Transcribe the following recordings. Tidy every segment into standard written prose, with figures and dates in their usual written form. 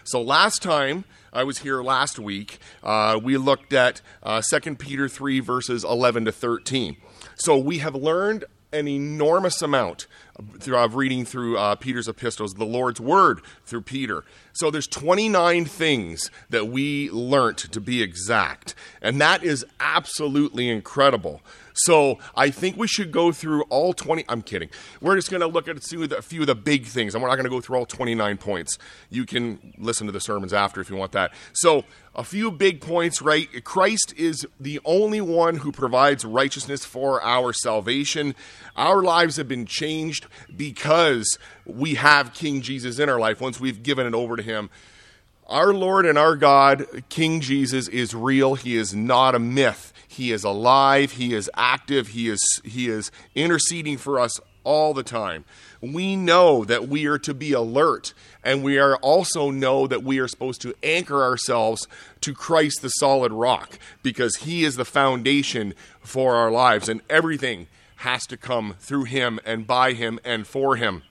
So last time I was here last week, we looked at 2 Peter 3, verses 11 to 13. So we have learned an enormous amount of reading through Peter's epistles, the Lord's Word through Peter. So there's 29 things that we learnt, to be exact. And that is absolutely incredible. So I think we should go through all 20. I'm kidding. We're just going to look at a few of the big things. And we're not going to go through all 29 points. You can listen to the sermons after if you want that. So a few big points, right? Christ is the only one who provides righteousness for our salvation. Our lives have been changed because we have King Jesus in our life once we've given it over to him. Our Lord and our God, King Jesus, is real. He is not a myth. He is alive. He is active. He is interceding for us all the time. We know that we are to be alert, and we are also know that we are supposed to anchor ourselves to Christ, the solid rock, because he is the foundation for our lives, and everything has to come through him and by him and for him.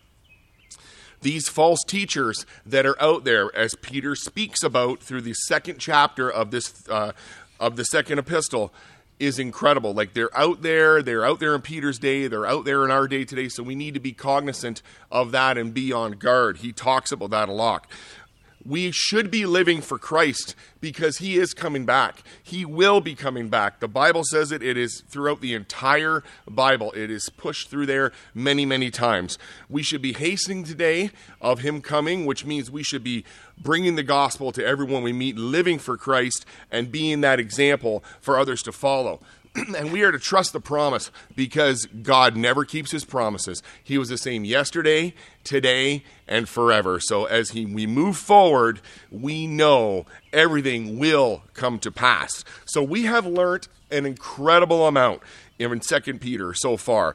These false teachers that are out there, as Peter speaks about through the second chapter of this of the second epistle, is incredible. Like they're out there in Peter's day, they're out there in our day today, so we need to be cognizant of that and be on guard. He talks about that a lot. We should be living for Christ because he is coming back. He will be coming back. The Bible says it. It is throughout the entire Bible. It is pushed through there many, many times. We should be hastening today of him coming, which means we should be bringing the gospel to everyone we meet, living for Christ, and being that example for others to follow. And we are to trust the promise because God never keeps his promises. He was the same yesterday, today, and forever. So as we move forward, we know everything will come to pass. So we have learned an incredible amount in 2 Peter so far.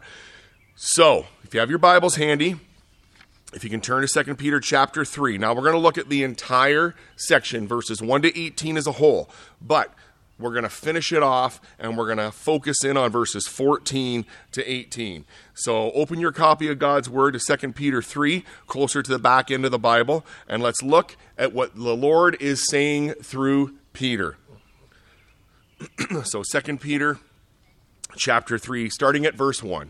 So if you have your Bibles handy, if you can turn to 2 Peter chapter 3. Now we're going to look at the entire section, verses 1 to 18 as a whole. But we're going to finish it off, and we're going to focus in on verses 14 to 18. So open your copy of God's Word to 2 Peter 3, closer to the back end of the Bible, and let's look at what the Lord is saying through Peter. So 2 Peter chapter 3, starting at verse 1.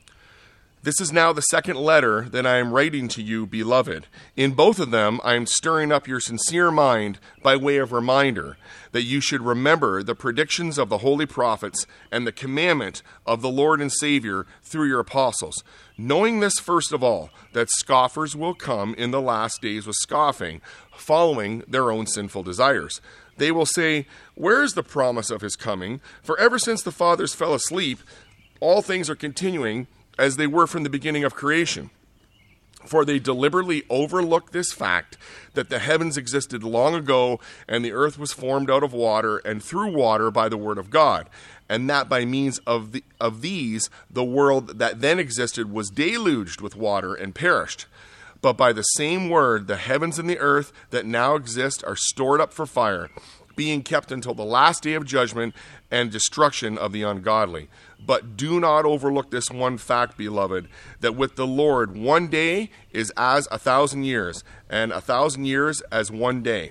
This is now the second letter that I am writing to you, beloved. In both of them, I am stirring up your sincere mind by way of reminder that you should remember the predictions of the holy prophets and the commandment of the Lord and Savior through your apostles. Knowing this, first of all, that scoffers will come in the last days with scoffing, following their own sinful desires. They will say, where is the promise of his coming? For ever since the fathers fell asleep, all things are continuing as they were from the beginning of creation. For they deliberately overlook this fact that the heavens existed long ago, and the earth was formed out of water and through water by the word of God, and that by means of these the world that then existed was deluged with water and perished. But by the same word the heavens and the earth that now exist are stored up for fire, being kept until the last day of judgment and destruction of the ungodly. But do not overlook this one fact, beloved, that with the Lord 1 day is as 1,000 years, and 1,000 years as 1 day.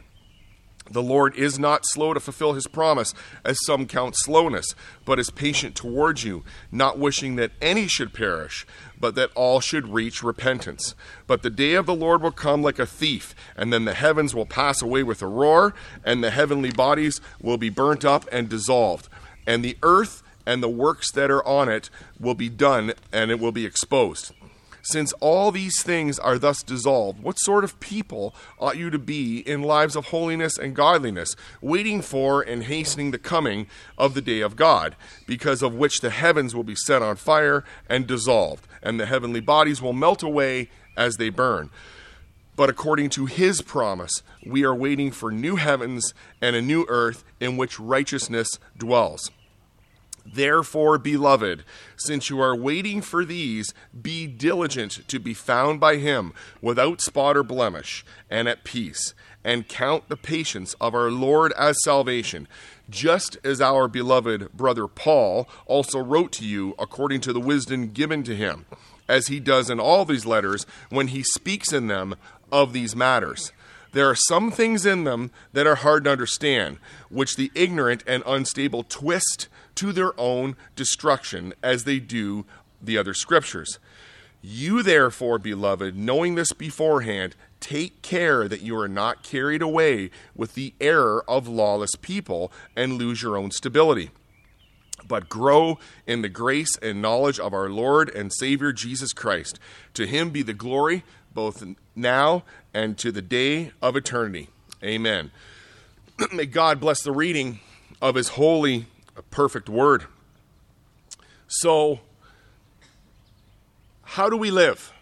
The Lord is not slow to fulfill his promise, as some count slowness, but is patient towards you, not wishing that any should perish, but that all should reach repentance. But the day of the Lord will come like a thief, and then the heavens will pass away with a roar, and the heavenly bodies will be burnt up and dissolved, and the earth and the works that are on it will be done, and it will be exposed. Since all these things are thus dissolved, what sort of people ought you to be in lives of holiness and godliness, waiting for and hastening the coming of the day of God, because of which the heavens will be set on fire and dissolved, and the heavenly bodies will melt away as they burn? But according to his promise, we are waiting for new heavens and a new earth in which righteousness dwells. Therefore, beloved, since you are waiting for these, be diligent to be found by him without spot or blemish and at peace, and count the patience of our Lord as salvation, just as our beloved brother Paul also wrote to you according to the wisdom given to him, as he does in all these letters when he speaks in them of these matters. There are some things in them that are hard to understand, which the ignorant and unstable twist to their own destruction, as they do the other scriptures. You therefore, beloved, knowing this beforehand, take care that you are not carried away with the error of lawless people and lose your own stability, but grow in the grace and knowledge of our Lord and Savior Jesus Christ. To him be the glory both now and to the day of eternity. Amen. May God bless the reading of his holy, perfect word. So, how do we live?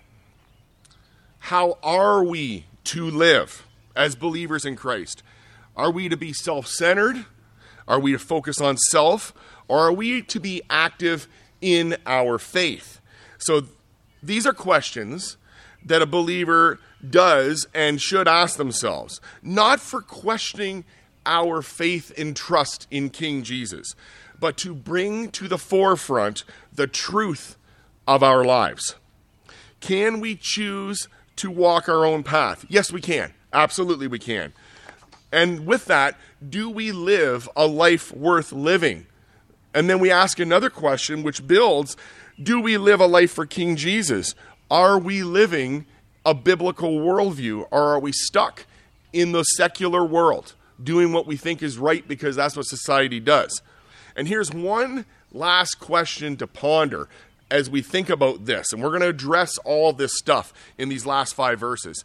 How are we to live as believers in Christ? Are we to be self-centered? Are we to focus on self? Or are we to be active in our faith? So these are questions that a believer does and should ask themselves, not for questioning our faith and trust in King Jesus, but to bring to the forefront the truth of our lives. Can we choose to walk our own path? Yes, we can. Absolutely, we can. And with that, do we live a life worth living? And then we ask another question, which builds, do we live a life for King Jesus? Are we living a biblical worldview, or are we stuck in the secular world, doing what we think is right because that's what society does? And here's one last question to ponder as we think about this, and we're going to address all this stuff in these last 5 verses.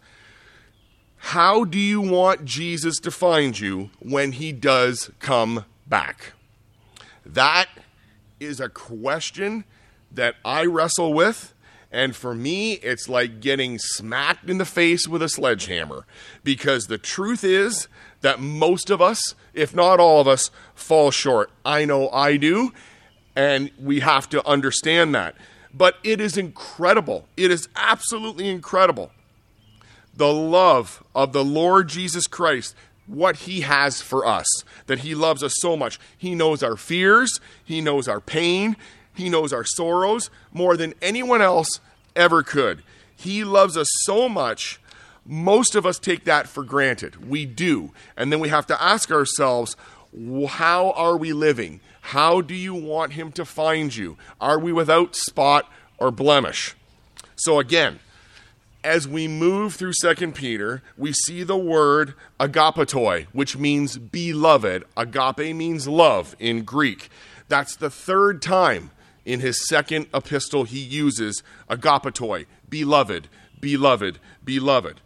How do you want Jesus to find you when he does come back? That is a question that I wrestle with, and for me, it's like getting smacked in the face with a sledgehammer, because the truth is that most of us, if not all of us, fall short. I know I do, and we have to understand that. But it is incredible. It is absolutely incredible. The love of the Lord Jesus Christ, what he has for us, that he loves us so much. He knows our fears. He knows our pain. He knows our sorrows more than anyone else ever could. He loves us so much. Most of us take that for granted. We do. And then we have to ask ourselves, how are we living? How do you want him to find you? Are we without spot or blemish? So again, as we move through 2 Peter, we see the word agapetoi, which means beloved. Agape means love in Greek. That's the 3rd time in his 2nd epistle he uses agapetoi, beloved, beloved, beloved.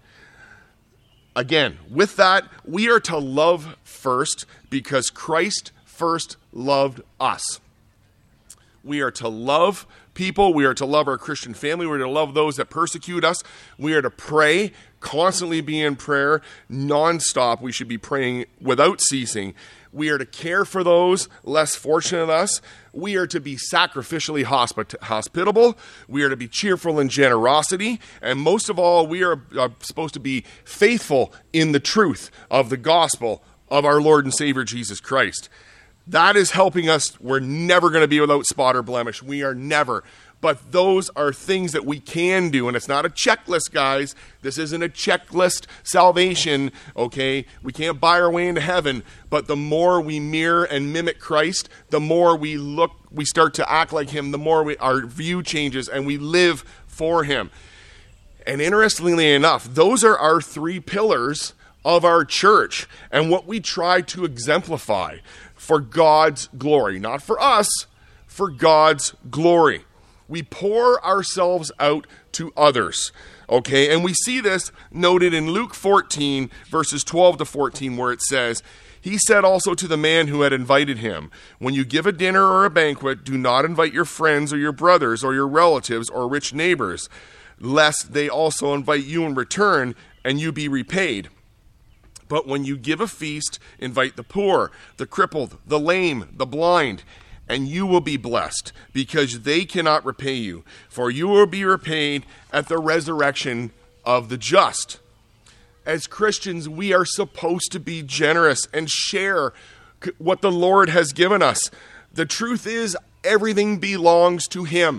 Again, with that, we are to love first because Christ first loved us. We are to love people. We are to love our Christian family. We are to love those that persecute us. We are to pray, constantly be in prayer, nonstop. We should be praying without ceasing. We are to care for those less fortunate than us. We are to be sacrificially hospitable. We are to be cheerful in generosity. And most of all, we are supposed to be faithful in the truth of the gospel of our Lord and Savior Jesus Christ. That is helping us. We're never going to be without spot or blemish. We are never. But those are things that we can do. And it's not a checklist, guys. This isn't a checklist salvation, okay? We can't buy our way into heaven. But the more we mirror and mimic Christ, the more we start to act like him, the more our view changes and we live for him. And interestingly enough, those are our 3 pillars of our church and what we try to exemplify for God's glory. Not for us, for God's glory. We pour ourselves out to others, okay? And we see this noted in Luke 14, verses 12 to 14, where it says, he said also to the man who had invited him, when you give a dinner or a banquet, do not invite your friends or your brothers or your relatives or rich neighbors, lest they also invite you in return and you be repaid. But when you give a feast, invite the poor, the crippled, the lame, the blind, and you will be blessed, because they cannot repay you, for you will be repaid at the resurrection of the just. As Christians, we are supposed to be generous and share what the Lord has given us. The truth is, everything belongs to him.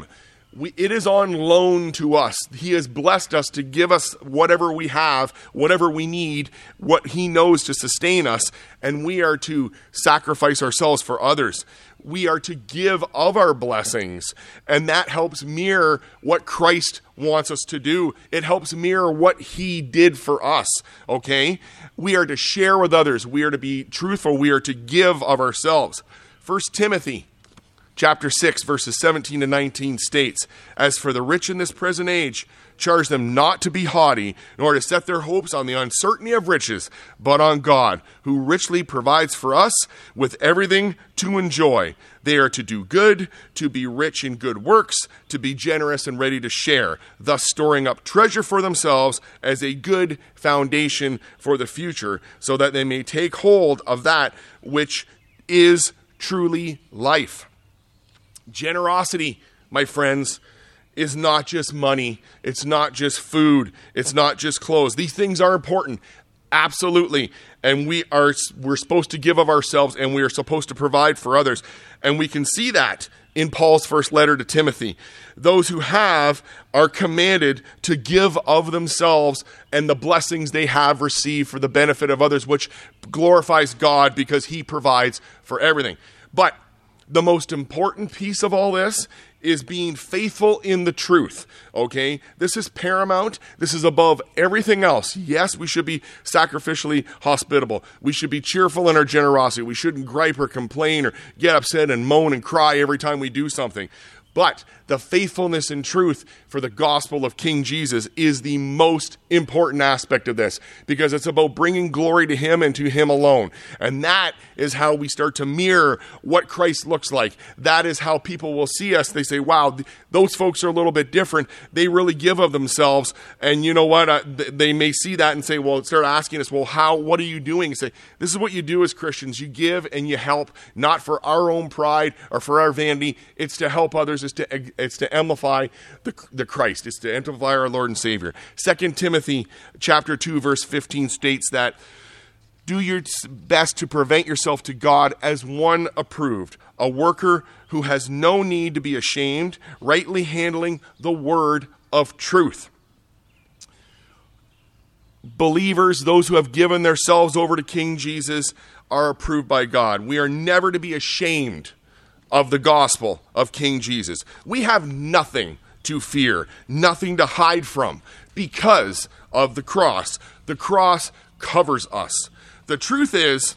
It is on loan to us. He has blessed us to give us whatever we have, whatever we need, what he knows to sustain us, and we are to sacrifice ourselves for others. We are to give of our blessings, and that helps mirror what Christ wants us to do. It helps mirror what he did for us, okay? We are to share with others. We are to be truthful. We are to give of ourselves. 1 Timothy chapter 6, verses 17 to 19 states, "As for the rich in this present age, charge them not to be haughty, nor to set their hopes on the uncertainty of riches, but on God, who richly provides for us with everything to enjoy. They are to do good, to be rich in good works, to be generous and ready to share, thus storing up treasure for themselves as a good foundation for the future, so that they may take hold of that which is truly life." Generosity, my friends, is not just money. It's not just food. It's not just clothes. These things are important, absolutely. And we're supposed to give of ourselves, and we are supposed to provide for others. And we can see that in Paul's first letter to Timothy. Those who have are commanded to give of themselves and the blessings they have received for the benefit of others, which glorifies God because he provides for everything. But the most important piece of all this is being faithful in the truth, okay? This is paramount. This is above everything else. Yes, we should be sacrificially hospitable. We should be cheerful in our generosity. We shouldn't gripe or complain or get upset and moan and cry every time we do something. But the faithfulness in truth for the gospel of King Jesus is the most important aspect of this, because it's about bringing glory to him and to him alone. And that is how we start to mirror what Christ looks like. That is how people will see us. They say, wow, those folks are a little bit different. They really give of themselves. And you know what? They may see that and say, well, start asking us, well, what are you doing? Say, this is what you do as Christians. You give and you help, not for our own pride or for our vanity. It's to help others. It's to amplify the Christ. It's to amplify our Lord and Savior. 2 Timothy chapter 2, verse 15 states that, "Do your best to present yourself to God as one approved, a worker who has no need to be ashamed, rightly handling the word of truth." Believers, those who have given themselves over to King Jesus, are approved by God. We are never to be ashamed of the gospel of King Jesus. We have nothing to fear, nothing to hide from because of the cross. The cross covers us. The truth is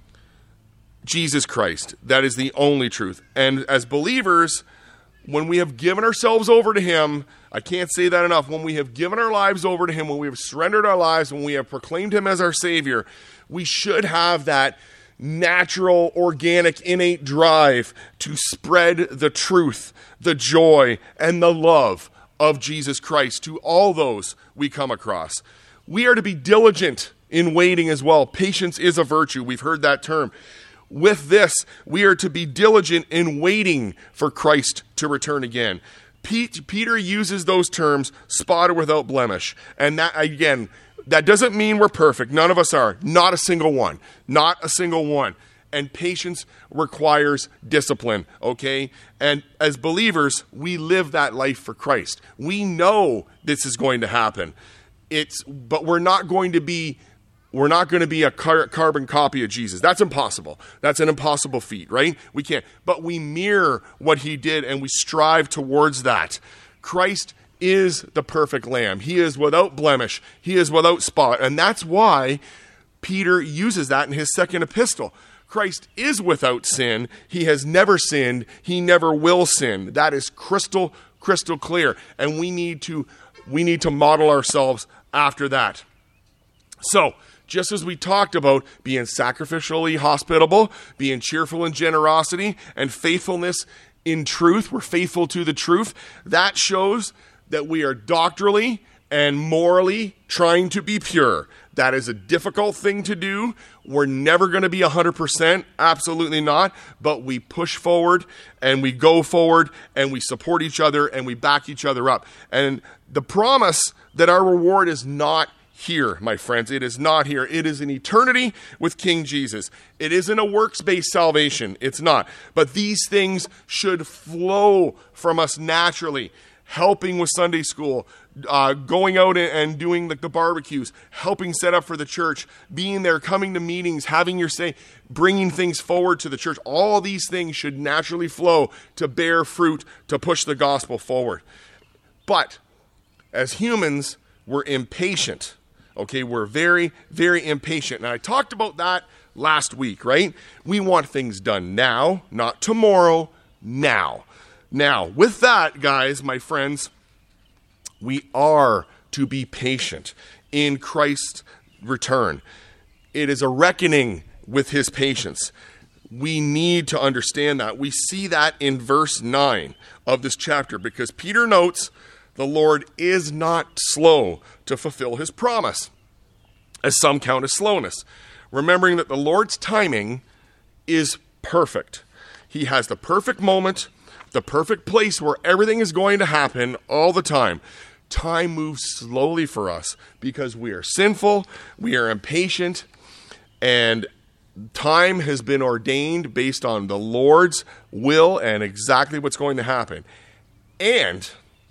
Jesus Christ. That is the only truth. And as believers, when we have given ourselves over to him, I can't say that enough, when we have given our lives over to him, when we have surrendered our lives, when we have proclaimed him as our Savior, we should have that natural, organic, innate drive to spread the truth, the joy, and the love of Jesus Christ to all those we come across. We are to be diligent in waiting as well. Patience is a virtue. We've heard that term. With this, we are to be diligent in waiting for Christ to return again. Peter uses those terms, spotted without blemish. And that, again, that doesn't mean we're perfect. None of us are. Not a single one. Not a single one. And patience requires discipline, okay? And as believers, we live that life for Christ. We know this is going to happen. But we're not going to be a carbon copy of Jesus. That's impossible. That's an impossible feat, right? We can't. But we mirror what he did, and we strive towards that. Christ is the perfect lamb. He is without blemish. He is without spot. And that's why Peter uses that in his second epistle. Christ is without sin. He has never sinned. He never will sin. That is crystal clear. And we need to model ourselves after that. So, just as we talked about being sacrificially hospitable, being cheerful in generosity, and faithfulness in truth, we're faithful to the truth, that shows that we are doctrinally and morally trying to be pure. That is a difficult thing to do. We're never going to be 100%, absolutely not, but we push forward and we go forward and we support each other and we back each other up. And the promise that our reward is not here, my friends. It is not here. It is in eternity with King Jesus. It isn't a works-based salvation. It's not. But these things should flow from us naturally. Helping with Sunday school, going out and doing the barbecues, helping set up for the church, being there, coming to meetings, having your say, bringing things forward to the church. All these things should naturally flow to bear fruit, to push the gospel forward. But as humans, we're impatient. Okay, we're very, very impatient. And I talked about that last week, right? We want things done now, not tomorrow, now. Now, with that, guys, my friends, we are to be patient in Christ's return. It is a reckoning with his patience. We need to understand that. We see that in verse 9 of this chapter, because Peter notes the Lord is not slow to fulfill his promise, as some count as slowness, remembering that the Lord's timing is perfect. He has the perfect moment, the perfect place where everything is going to happen all the time. Time moves slowly for us because we are sinful, we are impatient, and time has been ordained based on the Lord's will and exactly what's going to happen. And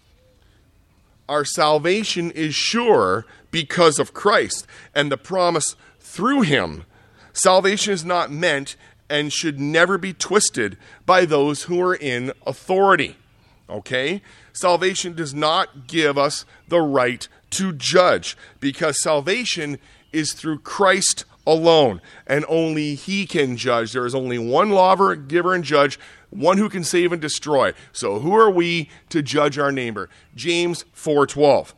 our salvation is sure because of Christ and the promise through him. Salvation is not meant and should never be twisted by those who are in authority. Okay? Salvation does not give us the right to judge, because salvation is through Christ alone, and only he can judge. There is only one lawgiver and judge, one who can save and destroy. So who are we to judge our neighbor? James 4:12.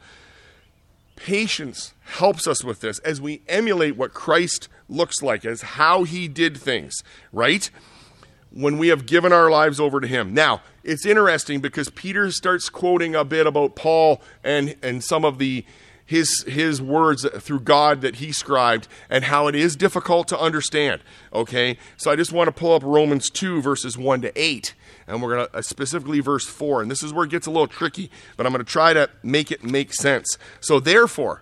Patience helps us with this as we emulate what Christ looks like, as how he did things, right? When we have given our lives over to him. Now, it's interesting because Peter starts quoting a bit about Paul and some of his words through God that he scribed, and how it is difficult to understand, okay? So I just want to pull up Romans 2, verses 1 to 8, and we're going to, specifically verse 4, and this is where it gets a little tricky, but I'm going to try to make it make sense. So therefore,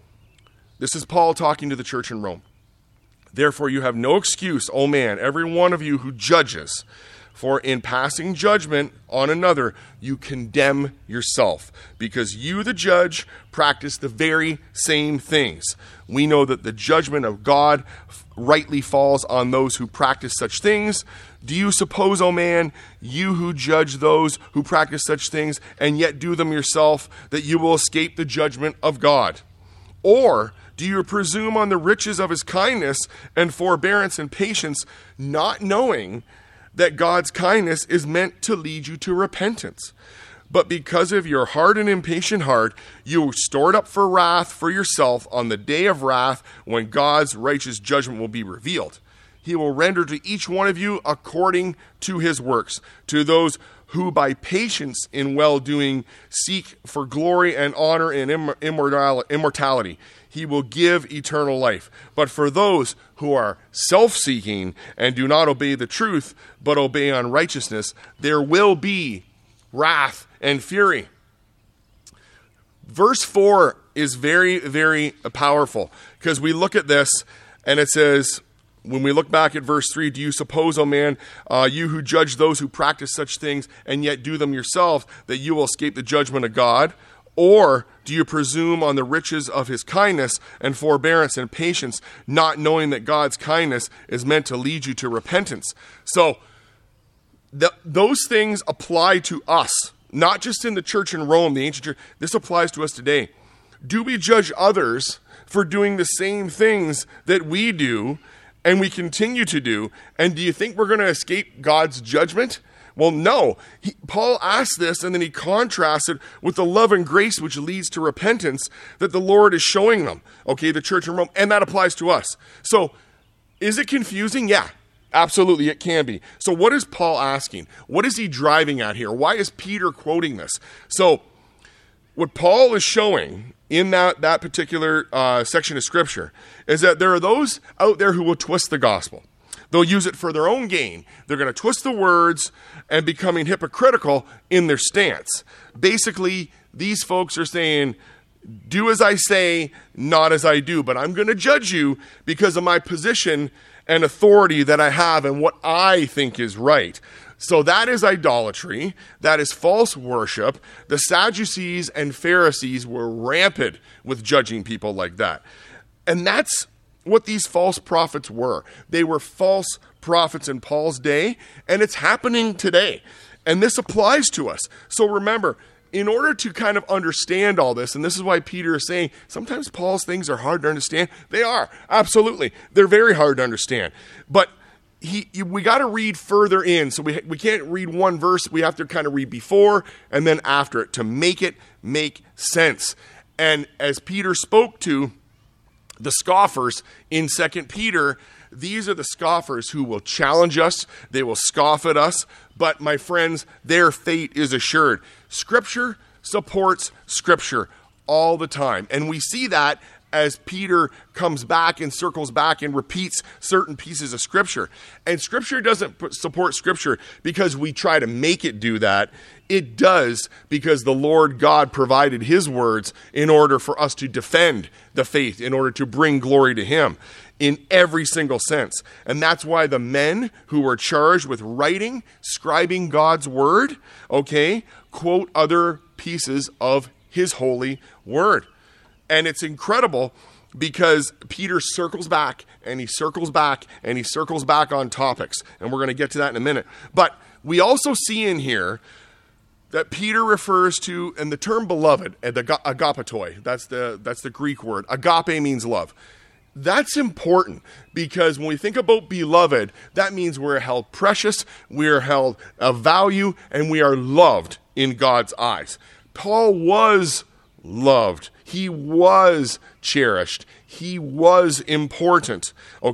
this is Paul talking to the church in Rome. Therefore you have no excuse, O man, every one of you who judges, for in passing judgment on another, you condemn yourself, because you, the judge, practice the very same things. We know that the judgment of God rightly falls on those who practice such things. Do you suppose, O man, you who judge those who practice such things, and yet do them yourself, that you will escape the judgment of God? Or do you presume on the riches of his kindness and forbearance and patience, not knowing that God's kindness is meant to lead you to repentance? But because of your hard and impatient heart, you stored up for wrath for yourself on the day of wrath, when God's righteous judgment will be revealed. He will render to each one of you according to his works. To those who by patience in well-doing seek for glory and honor and immortality, he will give eternal life. But for those who are self-seeking and do not obey the truth, but obey unrighteousness, there will be wrath and fury. Verse 4 is very, very powerful, because we look at this and it says, when we look back at verse 3, do you suppose, O man, you who judge those who practice such things and yet do them yourself, that you will escape the judgment of God? Or do you presume on the riches of his kindness and forbearance and patience, not knowing that God's kindness is meant to lead you to repentance? So those things apply to us, not just in the church in Rome, the ancient church. This applies to us today. Do we judge others for doing the same things that we do and we continue to do? And do you think we're going to escape God's judgment? Well, no. Paul asks this, and then he contrasts it with the love and grace which leads to repentance that the Lord is showing them, okay, the church in Rome, and that applies to us. So, is it confusing? Yeah, absolutely, it can be. So what is Paul asking? What is he driving at here? Why is Peter quoting this? So, what Paul is showing in that particular section of Scripture is that there are those out there who will twist the gospel. They'll use it for their own gain. They're going to twist the words and becoming hypocritical in their stance. Basically, these folks are saying, do as I say, not as I do. But I'm going to judge you because of my position and authority that I have and what I think is right. So that is idolatry. That is false worship. The Sadducees and Pharisees were rampant with judging people like that. And that's what these false prophets were. They were false prophets in Paul's day, and it's happening today. And this applies to us. So remember, in order to kind of understand all this, and this is why Peter is saying, sometimes Paul's things are hard to understand. They are, absolutely. They're very hard to understand. But we got to read further in. So we can't read one verse. We have to kind of read before and then after it to make it make sense. And as Peter spoke to the scoffers in 2 Peter, these are the scoffers who will challenge us. They will scoff at us. But my friends, their fate is assured. Scripture supports Scripture all the time. And we see that as Peter comes back and circles back and repeats certain pieces of Scripture. And Scripture doesn't support Scripture because we try to make it do that. It does because the Lord God provided His words in order for us to defend the faith, in order to bring glory to Him in every single sense. And that's why the men who were charged with writing, scribing God's word, quote other pieces of His holy word. And it's incredible because Peter circles back and he circles back and he circles back on topics. And we're going to get to that in a minute. But we also see in here that Peter refers to, and the term beloved, the agapetoi, that's the Greek word. Agape means love. That's important because when we think about beloved, that means we're held precious, we're held of value, and we are loved in God's eyes. Paul was loved. He was cherished. He was important,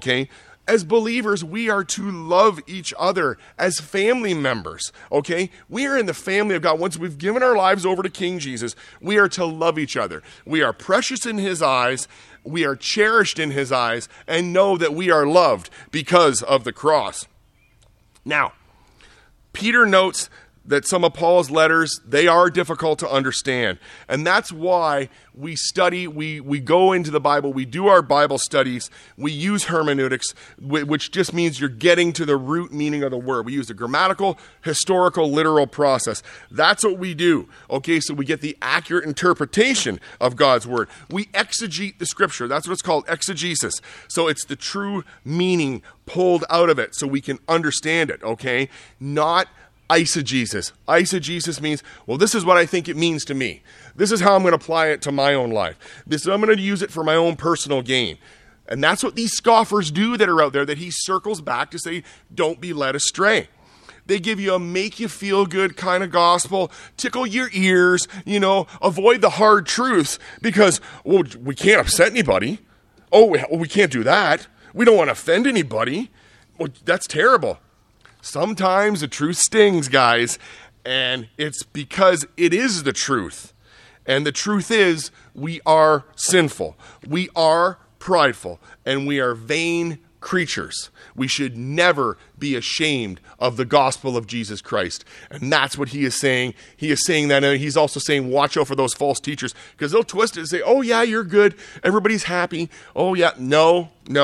As believers, we are to love each other as family members, We are in the family of God. Once we've given our lives over to King Jesus, we are to love each other. We are precious in His eyes. We are cherished in His eyes and know that we are loved because of the cross. Now, Peter notes that some of Paul's letters, they are difficult to understand. And that's why we study, we go into the Bible, we do our Bible studies, we use hermeneutics, which just means you're getting to the root meaning of the word. We use the grammatical, historical, literal process. That's what we do. So we get the accurate interpretation of God's word. We exegete the scripture. That's what it's called, exegesis. So it's the true meaning pulled out of it so we can understand it, Not eisegesis. Eisegesis means, this is what I think it means to me. This is how I'm going to apply it to my own life. I'm going to use it for my own personal gain. And that's what these scoffers do that are out there that he circles back to say, don't be led astray. They give you a make you feel good kind of gospel, tickle your ears, avoid the hard truths because, we can't upset anybody. We can't do that. We don't want to offend anybody. That's terrible. Sometimes the truth stings, guys, and it's because it is the truth. And the truth is we are sinful, we are prideful, and we are vain creatures. We should never be ashamed of the gospel of Jesus Christ. And that's what he is saying. He is saying that, and he's also saying watch out for those false teachers because they'll twist it and say, you're good, everybody's happy. No.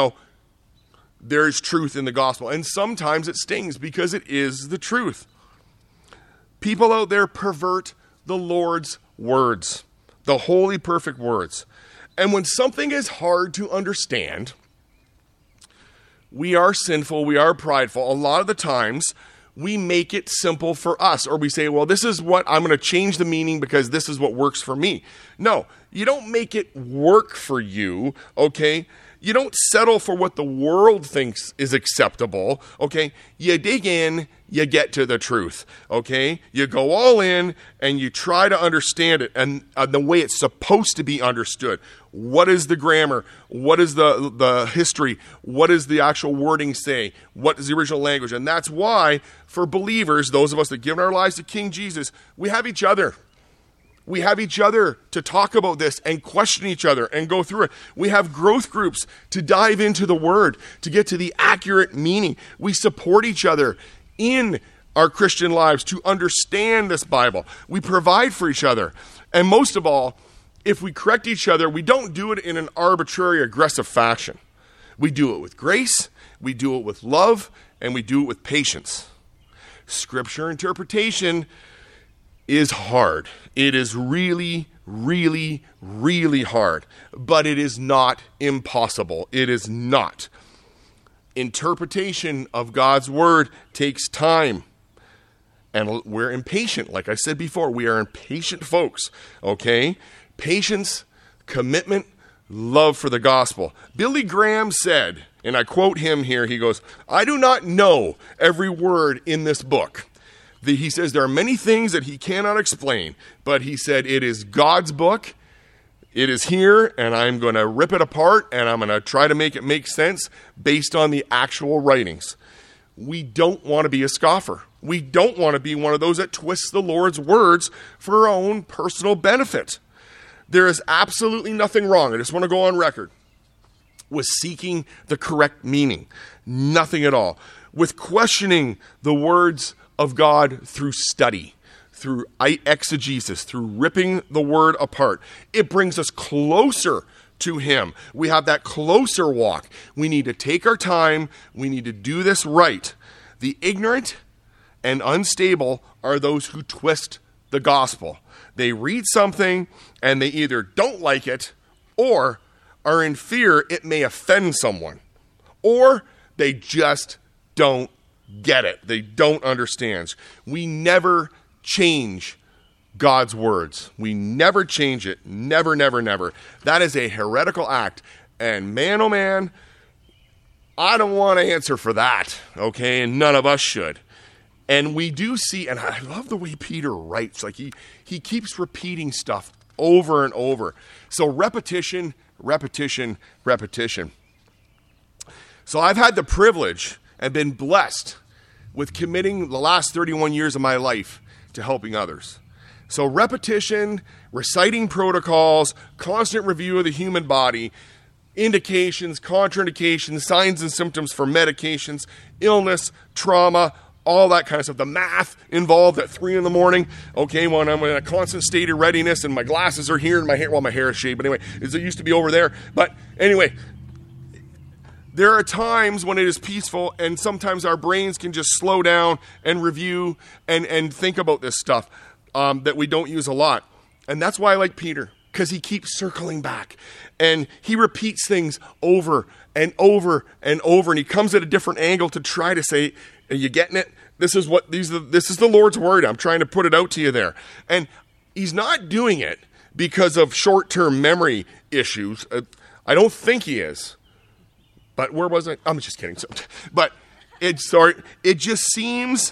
There is truth in the gospel. And sometimes it stings because it is the truth. People out there pervert the Lord's words, the holy, perfect words. And when something is hard to understand, we are sinful, we are prideful. A lot of the times, we make it simple for us. Or we say, this is what I'm going to change the meaning because this is what works for me. No, you don't make it work for you, You don't settle for what the world thinks is acceptable, You dig in, you get to the truth, You go all in and you try to understand it and the way it's supposed to be understood. What is the grammar? What is the history? What does the actual wording say? What is the original language? And that's why, for believers, those of us that give our lives to King Jesus, we have each other. We have each other to talk about this and question each other and go through it. We have growth groups to dive into the word, to get to the accurate meaning. We support each other in our Christian lives to understand this Bible. We provide for each other. And most of all, if we correct each other, we don't do it in an arbitrary, aggressive fashion. We do it with grace, we do it with love, and we do it with patience. Scripture interpretation is hard. It is really, really, really hard. But it is not impossible. It is not. Interpretation of God's word takes time. And we're impatient. Like I said before, we are impatient folks. Okay? Patience, commitment, love for the gospel. Billy Graham said, and I quote him here, he goes, "I do not know every word in this book." He says there are many things that he cannot explain, but he said it is God's book. It is here, and I'm going to rip it apart, and I'm going to try to make it make sense based on the actual writings. We don't want to be a scoffer. We don't want to be one of those that twists the Lord's words for our own personal benefit. There is absolutely nothing wrong, I just want to go on record, with seeking the correct meaning. Nothing at all. With questioning the words of God through study, through exegesis, through ripping the word apart. It brings us closer to him. We have that closer walk. We need to take our time. We need to do this right. The ignorant and unstable are those who twist the gospel. They read something and they either don't like it or are in fear it may offend someone, or they just don't get it. They don't understand. We never change God's words. We never change it. Never, never, never. That is a heretical act. And man, oh man, I don't want to answer for that. Okay? And none of us should. And we do see, and I love the way Peter writes. Like he keeps repeating stuff over and over. So repetition, repetition, repetition. So I've had the privilege and been blessed with committing the last 31 years of my life to helping others. So repetition, reciting protocols, constant review of the human body, indications, contraindications, signs and symptoms for medications, illness, trauma, all that kind of stuff. The math involved at 3 a.m, okay, when I'm in a constant state of readiness and my glasses are here and my hair is shaved, but anyway, it used to be over there. But anyway, there are times when it is peaceful, and sometimes our brains can just slow down and review and think about this stuff that we don't use a lot. And that's why I like Peter, because he keeps circling back. And he repeats things over and over and over, and he comes at a different angle to try to say, are you getting it? This is the Lord's word. I'm trying to put it out to you there. And he's not doing it because of short-term memory issues. I don't think he is. But where was I? I'm just kidding. But it just seems,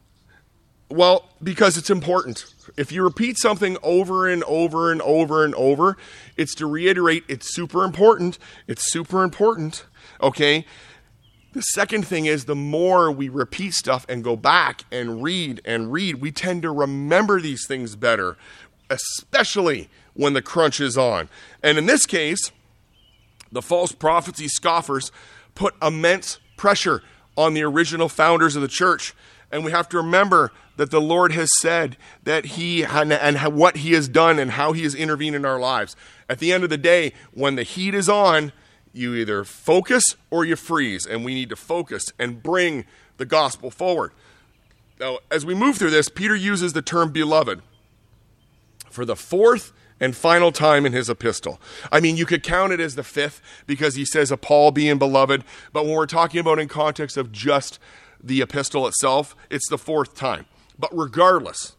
well, because it's important. If you repeat something over and over and over and over, it's to reiterate it's super important. It's super important. Okay? The second thing is the more we repeat stuff and go back and read, we tend to remember these things better, especially when the crunch is on. And in this case, the false prophecy scoffers put immense pressure on the original founders of the church. And we have to remember that the Lord has said that what he has done and how he has intervened in our lives. At the end of the day, when the heat is on, you either focus or you freeze. And we need to focus and bring the gospel forward. Now, as we move through this, Peter uses the term beloved for the fourth and final time in his epistle. I mean, you could count it as the fifth because he says of Paul being beloved. But when we're talking about in context of just the epistle itself, it's the fourth time. But regardless,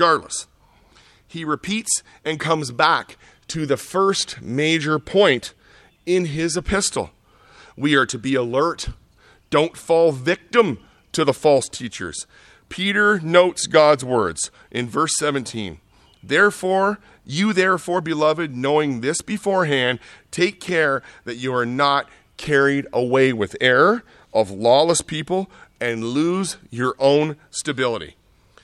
he repeats and comes back to the first major point in his epistle. We are to be alert. Don't fall victim to the false teachers. Peter notes God's words in verse 17. Therefore, beloved, knowing this beforehand, take care that you are not carried away with error of lawless people and lose your own stability.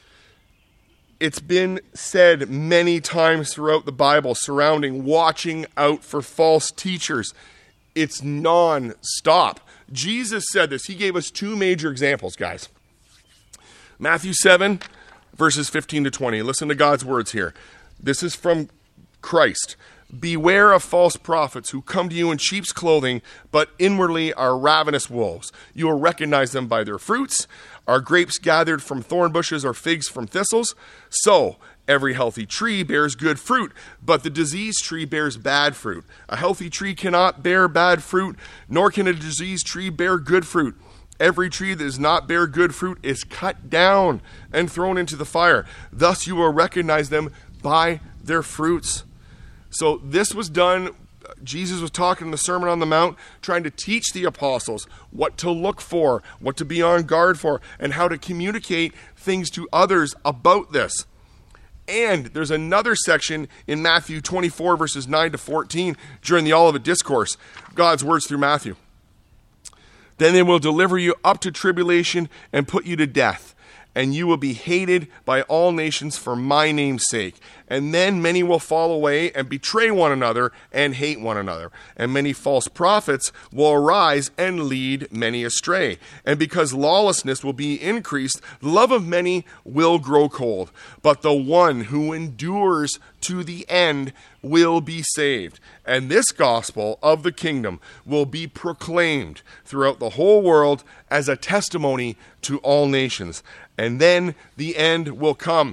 It's been said many times throughout the Bible surrounding watching out for false teachers. It's non-stop. Jesus said this. He gave us two major examples, guys. Matthew 7, verses 15 to 20. Listen to God's words here. This is from Christ. Beware of false prophets who come to you in sheep's clothing, but inwardly are ravenous wolves. You will recognize them by their fruits. Are grapes gathered from thorn bushes or figs from thistles? So, every healthy tree bears good fruit, but the diseased tree bears bad fruit. A healthy tree cannot bear bad fruit, nor can a diseased tree bear good fruit. Every tree that does not bear good fruit is cut down and thrown into the fire. Thus you will recognize them by their fruits. So this was done. Jesus was talking in the Sermon on the Mount, trying to teach the apostles what to look for, what to be on guard for, and how to communicate things to others about this. And there's another section in Matthew 24, verses 9 to 14, during the Olivet Discourse, God's words through Matthew. Then they will deliver you up to tribulation and put you to death, and you will be hated by all nations for my name's sake. And then many will fall away and betray one another and hate one another. And many false prophets will arise and lead many astray. And because lawlessness will be increased, the love of many will grow cold. But the one who endures to the end will be saved. And this gospel of the kingdom will be proclaimed throughout the whole world as a testimony to all nations. And then the end will come.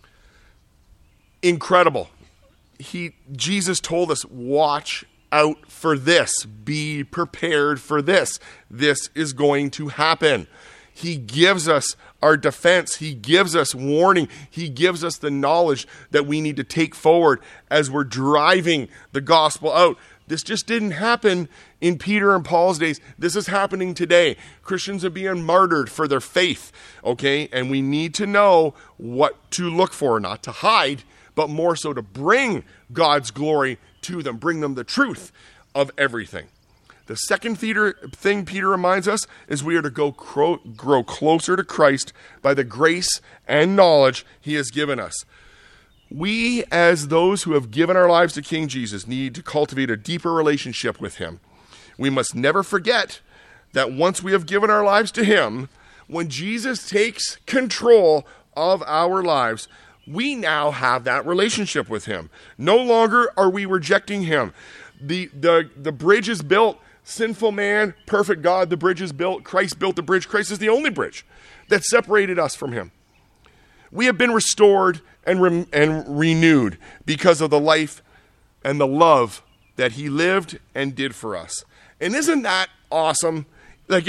Incredible. Jesus told us, watch out for this. Be prepared for this. This is going to happen. He gives us our defense. He gives us warning. He gives us the knowledge that we need to take forward as we're driving the gospel out. This just didn't happen in Peter and Paul's days. This is happening today. Christians are being martyred for their faith, okay? And we need to know what to look for, not to hide, but more so to bring God's glory to them, bring them the truth of everything. The second thing Peter reminds us is we are to grow closer to Christ by the grace and knowledge he has given us. We, as those who have given our lives to King Jesus, need to cultivate a deeper relationship with him. We must never forget that once we have given our lives to him, when Jesus takes control of our lives, we now have that relationship with him. No longer are we rejecting him. The bridge is built. Sinful man, perfect God, the bridge is built. Christ built the bridge. Christ is the only bridge that separated us from him. We have been restored and renewed because of the life and the love that he lived and did for us. And isn't that awesome? Like,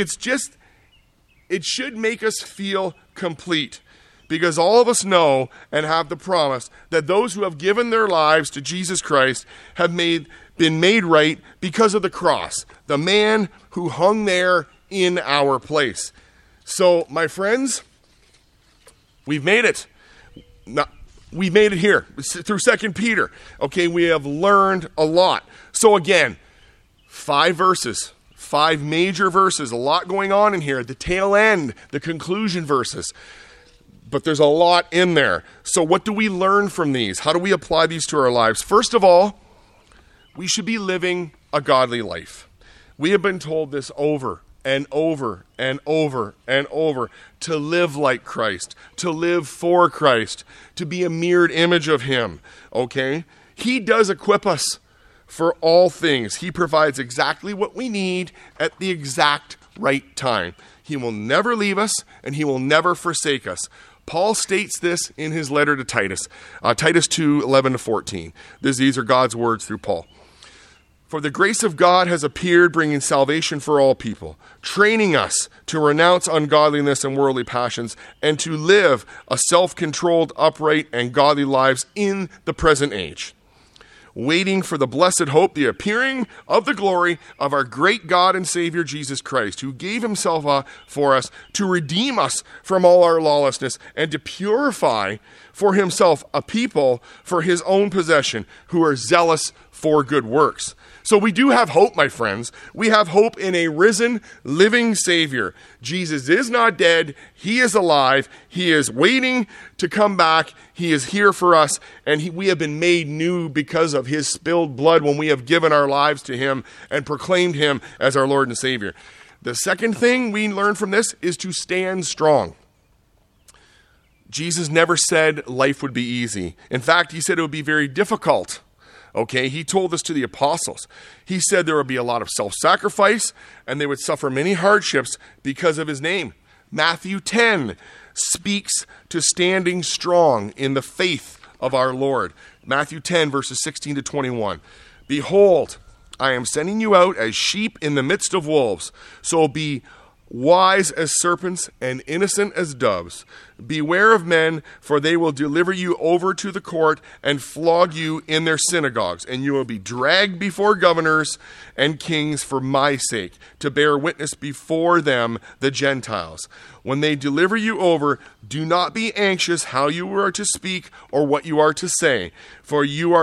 it should make us feel complete, because all of us know and have the promise that those who have given their lives to Jesus Christ have been made right because of the cross, the man who hung there in our place. So, my friends, we've made it. We've made it here through 2 Peter. Okay, we have learned a lot. So again, 5 verses, 5 major verses, a lot going on in here. The tail end, the conclusion verses. But there's a lot in there. So what do we learn from these? How do we apply these to our lives? First of all, we should be living a godly life. We have been told this over and over and over and over, to live like Christ, to live for Christ, to be a mirrored image of him, okay? He does equip us for all things. He provides exactly what we need at the exact right time. He will never leave us, and he will never forsake us. Paul states this in his letter to Titus, Titus 2, 11 to 14. These are God's words through Paul. For the grace of God has appeared, bringing salvation for all people, training us to renounce ungodliness and worldly passions, and to live a self-controlled, upright, and godly lives in the present age, waiting for the blessed hope, the appearing of the glory of our great God and Savior Jesus Christ, who gave himself up for us to redeem us from all our lawlessness and to purify for himself a people for his own possession who are zealous for good works. So we do have hope, my friends. We have hope in a risen, living Savior. Jesus is not dead. He is alive. He is waiting to come back. He is here for us, and we have been made new because of his spilled blood when we have given our lives to him and proclaimed him as our Lord and Savior. The second thing we learn from this is to stand strong. Jesus never said life would be easy. In fact, he said it would be very difficult. Okay, he told this to the apostles. He said there would be a lot of self-sacrifice and they would suffer many hardships because of his name. Matthew 10 speaks to standing strong in the faith of our Lord. Matthew 10, verses 16 to 21. Behold, I am sending you out as sheep in the midst of wolves. So be wise as serpents and innocent as doves. Beware of men, for they will deliver you over to the court and flog you in their synagogues, and you will be dragged before governors and kings for my sake, to bear witness before them, the Gentiles. When they deliver you over, do not be anxious how you are to speak or what you are to say, for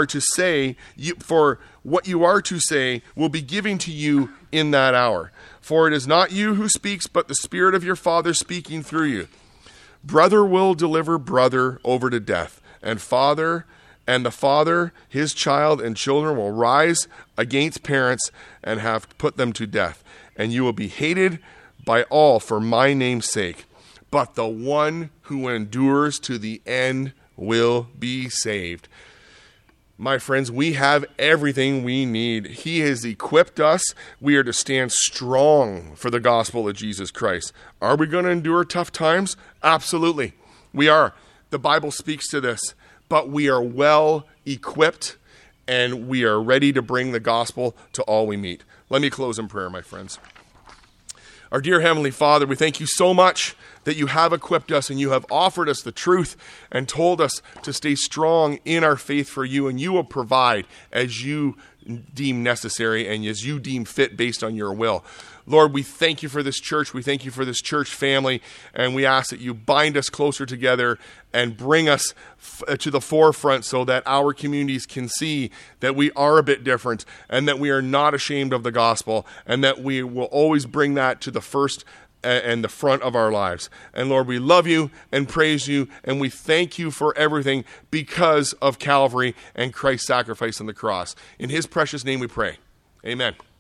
what you are to say will be given to you in that hour. For it is not you who speaks, but the Spirit of your Father speaking through you. Brother will deliver brother over to death, and the father, his child, and children will rise against parents and have put them to death. And you will be hated by all for my name's sake. But the one who endures to the end will be saved. My friends, we have everything we need. He has equipped us. We are to stand strong for the gospel of Jesus Christ. Are we going to endure tough times? Absolutely. We are. The Bible speaks to this. But we are well equipped and we are ready to bring the gospel to all we meet. Let me close in prayer, my friends. Our dear Heavenly Father, we thank you so much that you have equipped us and you have offered us the truth and told us to stay strong in our faith for you, and you will provide as you deem necessary and as you deem fit based on your will. Lord, we thank you for this church. We thank you for this church family, and we ask that you bind us closer together and bring us to the forefront so that our communities can see that we are a bit different and that we are not ashamed of the gospel, and that we will always bring that to the first and the front of our lives. And Lord, we love you and praise you, and we thank you for everything because of Calvary and Christ's sacrifice on the cross. In his precious name we pray. Amen.